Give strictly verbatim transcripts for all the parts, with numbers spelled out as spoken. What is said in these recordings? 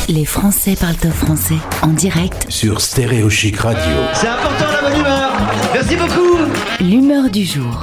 Les Français parlent au français, en direct sur Stéréo Chic Radio. C'est important la bonne humeur. Merci beaucoup. L'humeur du jour.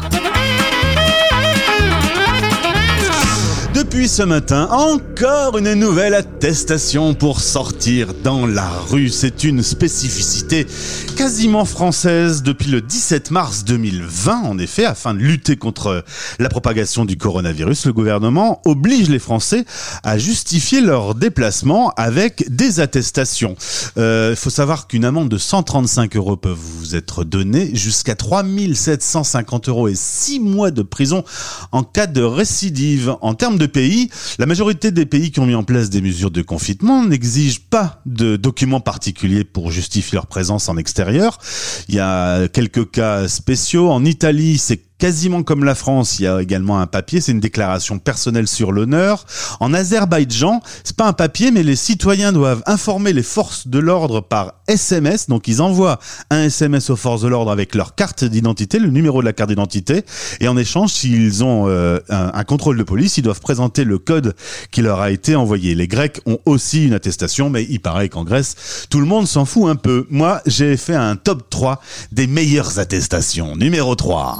Depuis ce matin, encore une nouvelle attestation pour sortir dans la rue. C'est une spécificité quasiment française depuis le dix-sept mars deux mille vingt. En effet, afin de lutter contre la propagation du coronavirus, le gouvernement oblige les Français à justifier leur déplacement avec des attestations. Il euh, faut savoir qu'une amende de cent trente-cinq euros peut vous être donnée, jusqu'à trois mille sept cent cinquante euros et six mois de prison en cas de récidive. En termes de pays, la majorité des pays qui ont mis en place des mesures de confinement n'exigent pas de documents particuliers pour justifier leur présence en extérieur. Il y a quelques cas spéciaux. En Italie, c'est quasiment comme la France, il y a également un papier, c'est une déclaration personnelle sur l'honneur. En Azerbaïdjan, c'est pas un papier, mais les citoyens doivent informer les forces de l'ordre par S M S. Donc ils envoient un S M S aux forces de l'ordre avec leur carte d'identité, le numéro de la carte d'identité, et en échange, s'ils ont euh, un, un contrôle de police, ils doivent présenter le code qui leur a été envoyé. Les Grecs ont aussi une attestation, mais il paraît qu'en Grèce, tout le monde s'en fout un peu. Moi, j'ai fait un top trois des meilleures attestations. Numéro trois.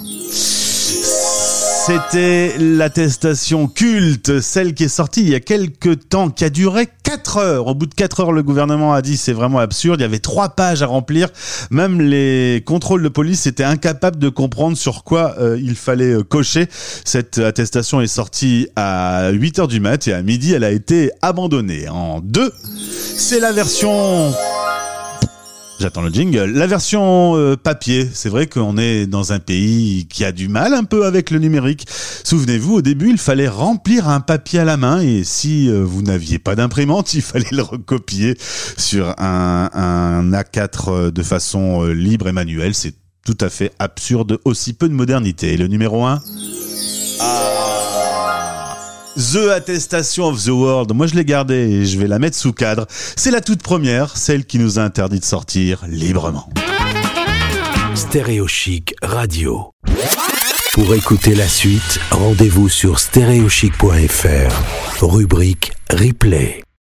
C'était l'attestation culte, celle qui est sortie il y a quelques temps, qui a duré quatre heures. Au bout de quatre heures, le gouvernement a dit c'est vraiment absurde. Il y avait trois pages à remplir. Même les contrôles de police étaient incapables de comprendre sur quoi euh, il fallait euh, cocher. Cette attestation est sortie à huit heures du mat et à midi, elle a été abandonnée. En deux, c'est la version... J'attends le jingle. La version euh, papier, c'est vrai qu'on est dans un pays qui a du mal un peu avec le numérique. Souvenez-vous, au début, il fallait remplir un papier à la main et si euh, vous n'aviez pas d'imprimante, il fallait le recopier sur un, un A quatre de façon euh, libre et manuelle. C'est tout à fait absurde, aussi peu de modernité. Et le numéro un ? Ah. The Attestation of the World, moi je l'ai gardée et je vais la mettre sous cadre. C'est la toute première, celle qui nous a interdit de sortir librement. Stéréo Chic Radio. Pour écouter la suite, rendez-vous sur stéréo chic point f r, rubrique replay.